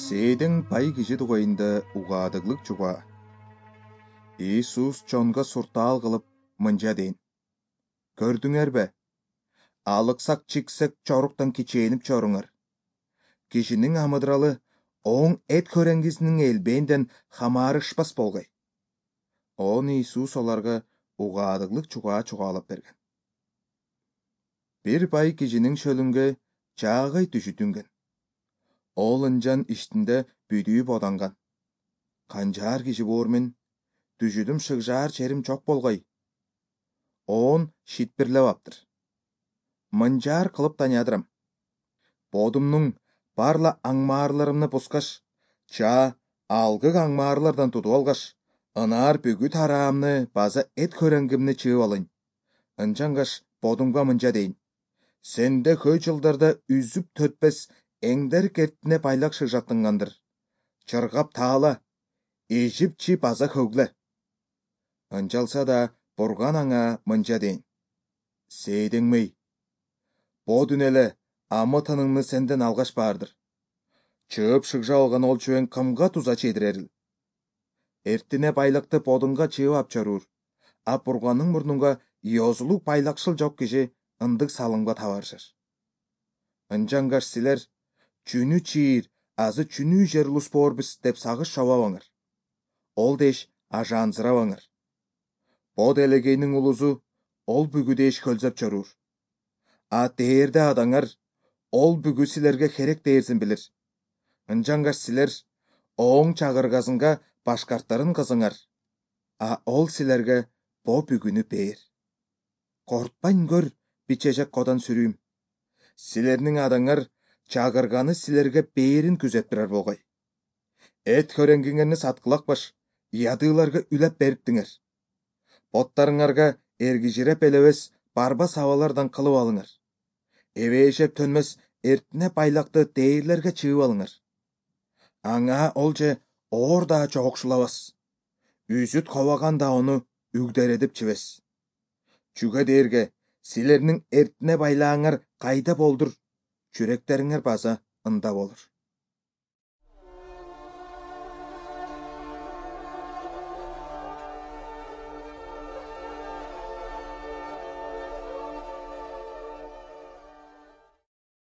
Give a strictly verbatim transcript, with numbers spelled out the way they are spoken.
Сээден пай кижи тугайында угаадыглык чуга. Иисус чонга суртаал кылып мынжа дейін. Көрдүңер бе? Алыксак чиксек чоруктан кичээнип чоруңар. Кишинин амыдралы оң эт көреңгисинин элбээнден хамаарышпас болгай. Он Иисус оларга угаадыглык чугаа чугаалап берген. Бир пай кижинин шөлүнгө чаагай түшүтүнген. Ол ынжан иштинде бүдүү боданган. Канжаар киши боормен, түжүдүм шыгжаар черим чок болгай. Он шитпирлеп аптыр. Мынжаар кылып таниядырам. Бодумнун барла аңмаарларымны пускаш, чаа алгык аңмаарлардан тутуп алгаш, ынаар бүгү тараамны база эт көрөңгүмнү чыып алын. Ынжангаш бодумга мынжа дейин. Сенде көй жылдарда үзүп төтпес эңдер кертине байлак шыжаттыңгандыр. Чыргап таала, ежипчи база хөгле. Ынжалса да Бурган аңа мынжа дейин. Сээдеңмей. Бодун эле амытыныңны сенден алгаш баардыр. Чыып шыгжа алган ол чүвең кымга туза чедирерил. Эртине байлыкты бодунга чыып ап чоруур. А Бурганның мурнунга йозулук байлакшыл жок киши ындык салымга табарышыр. Ынжангаш силер чүнү чиир, азы чүнү жерлус боорбуз деп сагыш шабабаңар. Ол деш ажаанзырабаңар. Бод элегейнин улузу ол бүгү деш көлзөп чоруур. А дээрде адаңар ол бүгү силерге керек дээрсин билир. Ынжангаш силер оң чагыргасынга башкарттарын кызыңар. А ол силерге бо бүгүнү бээр. Кортпайн көр, бичежек кодан сүрүүм. Силернин адаңар чагырганы силерге бээрин күзөп турар болгой. Эт көрөңгүңөрүнү саткылакпаш, ядыыларга үлеп бериптиңер. Боттарыңарга эргижиреп элебес барба сабалардан кылып алыңар. Эбээшеп төнмес эртине байлакты дээрлерге чыып алыңар. Аңа олже оор да жоокшулабас. Үзүт коваган да ону үгдередип чибес. Чүге дээрге силернин эртине байлааңар кайда болдур, жүректериңер база ында болур.